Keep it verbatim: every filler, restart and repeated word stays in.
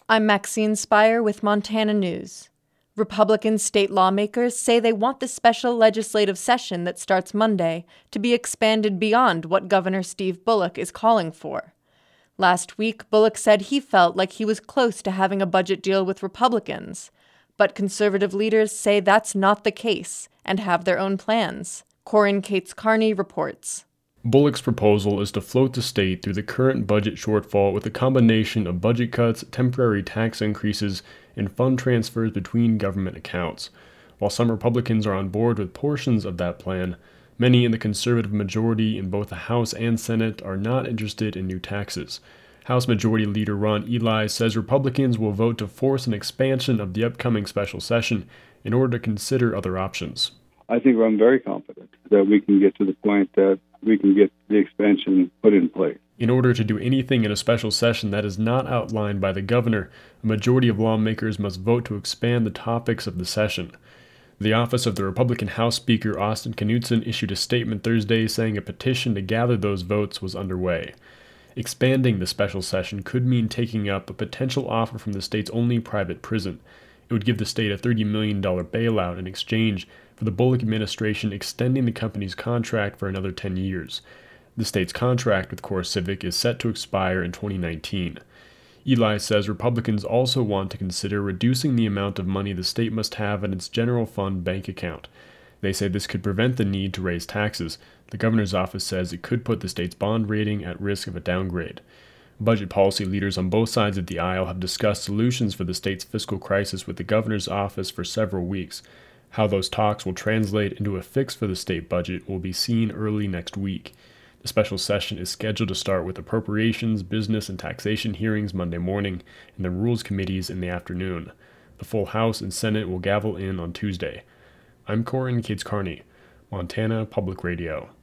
I'm Maxine Spire with Montana News. Republican state lawmakers say they want the special legislative session that starts Monday to be expanded beyond what Governor Steve Bullock is calling for. Last week, Bullock said he felt like he was close to having a budget deal with Republicans, but conservative leaders say that's not the case and have their own plans. Corin Cates Carney reports. Bullock's proposal is to float the state through the current budget shortfall with a combination of budget cuts, temporary tax increases, and fund transfers between government accounts. While some Republicans are on board with portions of that plan, many in the conservative majority in both the House and Senate are not interested in new taxes. House Majority Leader Ron Ely says Republicans will vote to force an expansion of the upcoming special session in order to consider other options. I think I'm very confident that we can get to the point that we can get the expansion put in place. In order to do anything in a special session that is not outlined by the governor, a majority of lawmakers must vote to expand the topics of the session. The office of the Republican House Speaker Austin Knudsen issued a statement Thursday saying a petition to gather those votes was underway. Expanding the special session could mean taking up a potential offer from the state's only private prison. It would give the state a thirty million dollars bailout in exchange for the Bullock administration extending the company's contract for another ten years. The state's contract with CoreCivic is set to expire in twenty nineteen. Ely says Republicans also want to consider reducing the amount of money the state must have in its general fund bank account. They say this could prevent the need to raise taxes. The governor's office says it could put the state's bond rating at risk of a downgrade. Budget policy leaders on both sides of the aisle have discussed solutions for the state's fiscal crisis with the governor's office for several weeks. How those talks will translate into a fix for the state budget will be seen early next week. The special session is scheduled to start with appropriations, business, and taxation hearings Monday morning and the rules committees in the afternoon. The full House and Senate will gavel in on Tuesday. I'm Corin Cates Carney, Montana Public Radio.